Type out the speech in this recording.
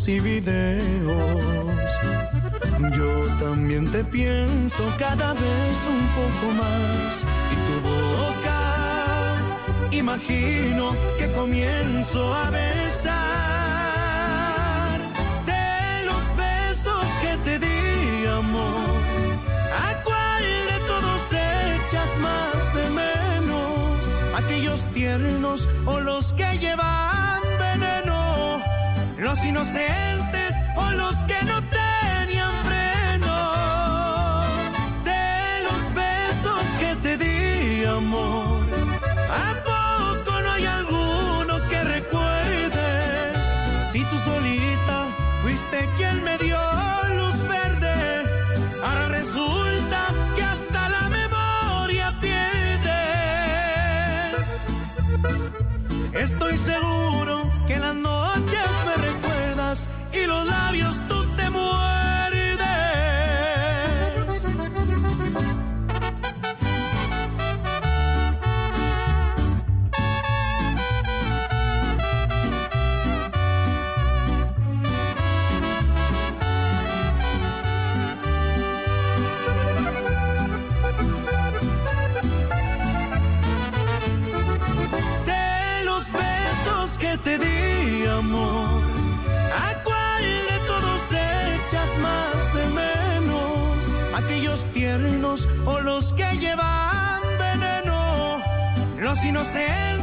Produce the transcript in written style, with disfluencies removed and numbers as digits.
y videos. Yo también te pienso cada vez un poco más, y tu boca imagino que comienzo a besar. De los besos que te di, amor, ¿a cuál de todos echas más de menos? ¿Aquellos tiernos o los que llevan veneno? ¿Los inocentes o los que no tenían freno? De los besos que te di, amor, ¿a poco no hay alguno que recuerdes? Si tú solita fuiste quien me dio luz verde, ahora resulta que hasta la memoria pierdes. Estoy seguro que en las noches me recuerdas y los labios tú te muerdes. De los besos que te di, amor, ¿a cuál de todos echas más de menos? ¿Aquellos tiernos o los que llevan veneno? Los inocentes